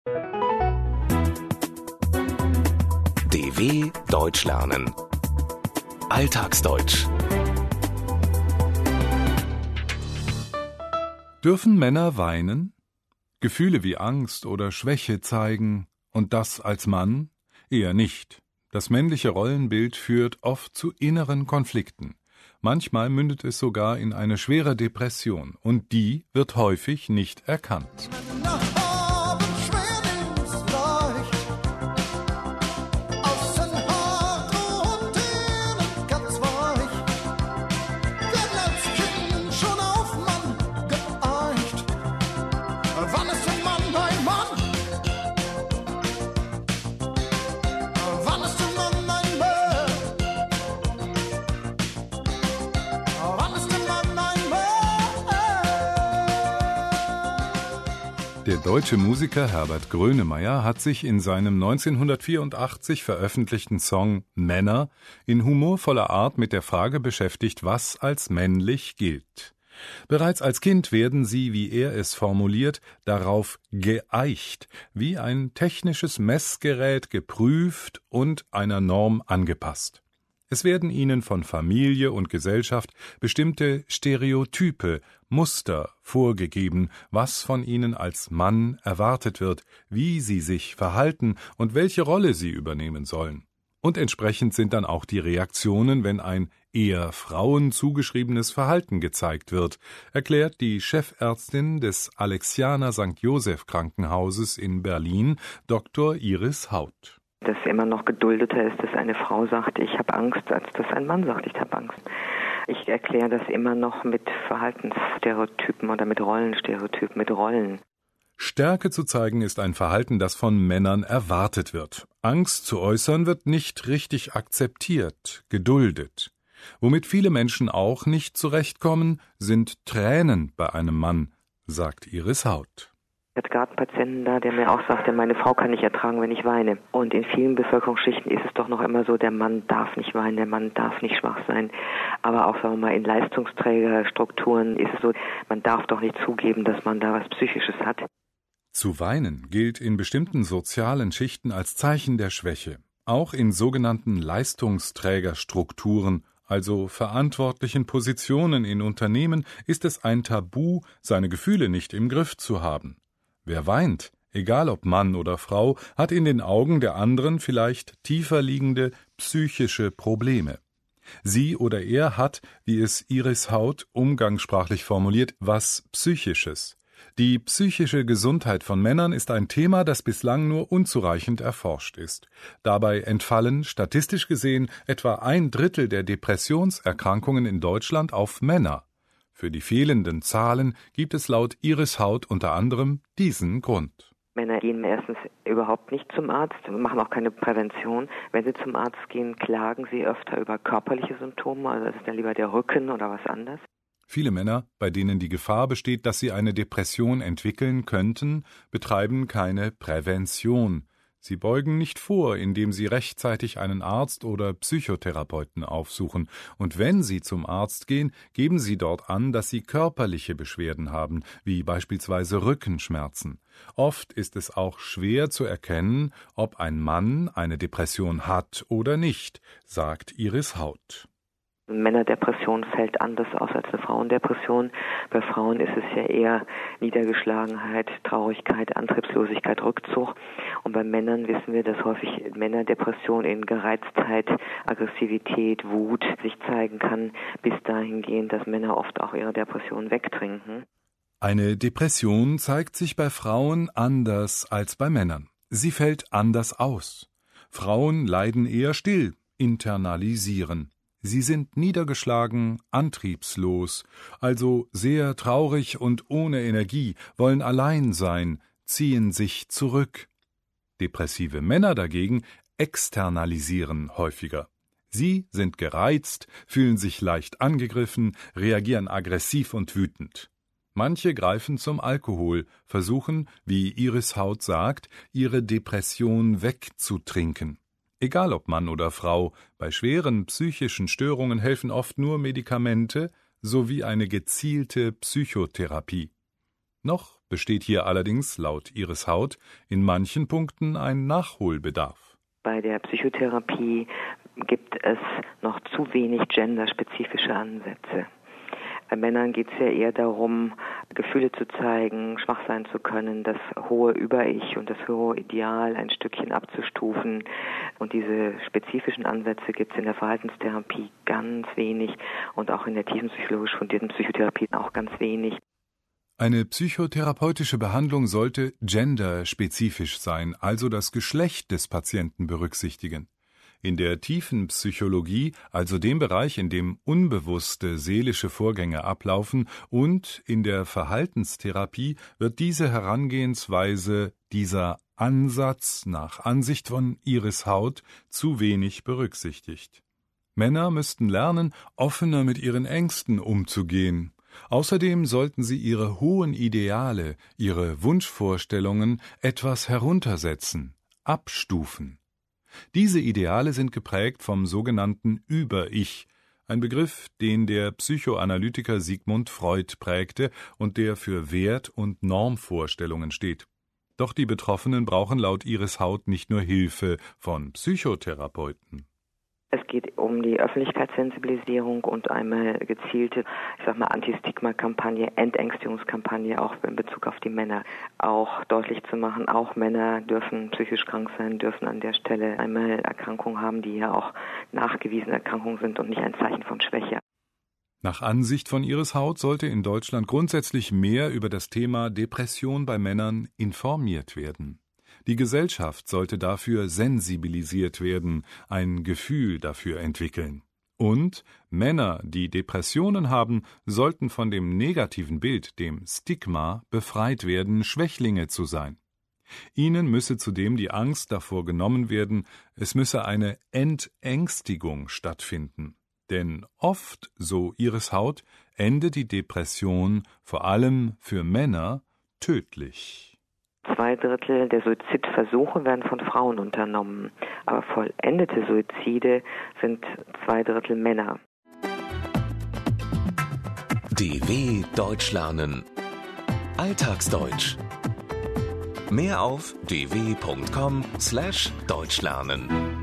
DW Deutsch lernen. Alltagsdeutsch. Dürfen Männer weinen? Gefühle wie Angst oder Schwäche zeigen, und das als Mann? Eher nicht. Das männliche Rollenbild führt oft zu inneren Konflikten. Manchmal mündet es sogar in eine schwere Depression, und die wird häufig nicht erkannt. Der deutsche Musiker Herbert Grönemeyer hat sich in seinem 1984 veröffentlichten Song »Männer« in humorvoller Art mit der Frage beschäftigt, was als männlich gilt. Bereits als Kind werden sie, wie er es formuliert, darauf geeicht, wie ein technisches Messgerät geprüft und einer Norm angepasst. Es werden ihnen von Familie und Gesellschaft bestimmte Stereotype, Muster vorgegeben, was von ihnen als Mann erwartet wird, wie sie sich verhalten und welche Rolle sie übernehmen sollen. Und entsprechend sind dann auch die Reaktionen, wenn ein eher Frauen zugeschriebenes Verhalten gezeigt wird, erklärt die Chefärztin des Alexianer St. Joseph Krankenhauses in Berlin, Dr. Iris Haut. Dass immer noch geduldeter ist, dass eine Frau sagt, ich habe Angst, als dass ein Mann sagt, ich habe Angst. Ich erkläre das immer noch mit Verhaltensstereotypen oder mit Rollenstereotypen, mit Rollen. Stärke zu zeigen ist ein Verhalten, das von Männern erwartet wird. Angst zu äußern wird nicht richtig akzeptiert, geduldet. Womit viele Menschen auch nicht zurechtkommen, sind Tränen bei einem Mann, sagt Iris Haut. Ich hatte gerade einen Patienten da, der mir auch sagte, meine Frau kann nicht ertragen, wenn ich weine. Und in vielen Bevölkerungsschichten ist es doch noch immer so, der Mann darf nicht weinen, der Mann darf nicht schwach sein. Aber auch, sagen wir mal, in Leistungsträgerstrukturen ist es so, man darf doch nicht zugeben, dass man da was Psychisches hat. Zu weinen gilt in bestimmten sozialen Schichten als Zeichen der Schwäche. Auch in sogenannten Leistungsträgerstrukturen, also verantwortlichen Positionen in Unternehmen, ist es ein Tabu, seine Gefühle nicht im Griff zu haben. Wer weint, egal ob Mann oder Frau, hat in den Augen der anderen vielleicht tiefer liegende psychische Probleme. Sie oder er hat, wie es Iris Haut umgangssprachlich formuliert, was Psychisches. Die psychische Gesundheit von Männern ist ein Thema, das bislang nur unzureichend erforscht ist. Dabei entfallen, statistisch gesehen, etwa 1/3 der Depressionserkrankungen in Deutschland auf Männer. Für die fehlenden Zahlen gibt es laut Iris Haut unter anderem diesen Grund. Männer gehen erstens überhaupt nicht zum Arzt, machen auch keine Prävention. Wenn sie zum Arzt gehen, klagen sie öfter über körperliche Symptome, also das ist dann lieber der Rücken oder was anderes. Viele Männer, bei denen die Gefahr besteht, dass sie eine Depression entwickeln könnten, betreiben keine Prävention. Sie beugen nicht vor, indem sie rechtzeitig einen Arzt oder Psychotherapeuten aufsuchen. Und wenn sie zum Arzt gehen, geben sie dort an, dass sie körperliche Beschwerden haben, wie beispielsweise Rückenschmerzen. Oft ist es auch schwer zu erkennen, ob ein Mann eine Depression hat oder nicht, sagt Iris Haut. Männerdepression fällt anders aus als eine Frauendepression. Bei Frauen ist es ja eher Niedergeschlagenheit, Traurigkeit, Antriebslosigkeit, Rückzug. Und bei Männern wissen wir, dass häufig Männerdepression in Gereiztheit, Aggressivität, Wut sich zeigen kann, bis dahingehend, dass Männer oft auch ihre Depression wegtrinken. Eine Depression zeigt sich bei Frauen anders als bei Männern. Sie fällt anders aus. Frauen leiden eher still, internalisieren. Sie sind niedergeschlagen, antriebslos, also sehr traurig und ohne Energie, wollen allein sein, ziehen sich zurück. Depressive Männer dagegen externalisieren häufiger. Sie sind gereizt, fühlen sich leicht angegriffen, reagieren aggressiv und wütend. Manche greifen zum Alkohol, versuchen, wie Iris Haut sagt, ihre Depression wegzutrinken. Egal ob Mann oder Frau, bei schweren psychischen Störungen helfen oft nur Medikamente sowie eine gezielte Psychotherapie. Noch besteht hier allerdings, laut Iris Haut, in manchen Punkten ein Nachholbedarf. Bei der Psychotherapie gibt es noch zu wenig genderspezifische Ansätze. Bei Männern geht es ja eher darum, Gefühle zu zeigen, schwach sein zu können, das hohe Über-Ich und das hohe Ideal ein Stückchen abzustufen. Und diese spezifischen Ansätze gibt es in der Verhaltenstherapie ganz wenig und auch in der tiefenpsychologisch fundierten Psychotherapie auch ganz wenig. Eine psychotherapeutische Behandlung sollte genderspezifisch sein, also das Geschlecht des Patienten berücksichtigen. In der tiefen Psychologie, also dem Bereich, in dem unbewusste seelische Vorgänge ablaufen, und in der Verhaltenstherapie wird diese Herangehensweise, dieser Ansatz nach Ansicht von Iris Haut, zu wenig berücksichtigt. Männer müssten lernen, offener mit ihren Ängsten umzugehen. Außerdem sollten sie ihre hohen Ideale, ihre Wunschvorstellungen etwas heruntersetzen, abstufen. Diese Ideale sind geprägt vom sogenannten Über-Ich, ein Begriff, den der Psychoanalytiker Sigmund Freud prägte und der für Wert- und Normvorstellungen steht. Doch die Betroffenen brauchen laut Iris Haut nicht nur Hilfe von Psychotherapeuten. Es geht um die Öffentlichkeitssensibilisierung und eine gezielte, Anti-Stigma-Kampagne, Entängstigungskampagne, auch in Bezug auf die Männer, auch deutlich zu machen, auch Männer dürfen psychisch krank sein, dürfen an der Stelle einmal Erkrankungen haben, die ja auch nachgewiesene Erkrankungen sind und nicht ein Zeichen von Schwäche. Nach Ansicht von Iris Haut sollte in Deutschland grundsätzlich mehr über das Thema Depression bei Männern informiert werden. Die Gesellschaft sollte dafür sensibilisiert werden, ein Gefühl dafür entwickeln. Und Männer, die Depressionen haben, sollten von dem negativen Bild, dem Stigma, befreit werden, Schwächlinge zu sein. Ihnen müsse zudem die Angst davor genommen werden, es müsse eine Entängstigung stattfinden. Denn oft, so Iris Haut, endet die Depression, vor allem für Männer, tödlich. 2/3 der Suizidversuche werden von Frauen unternommen, aber vollendete Suizide sind 2/3 Männer. DW Deutsch lernen. Alltagsdeutsch. Mehr auf dw.com/deutschlernen.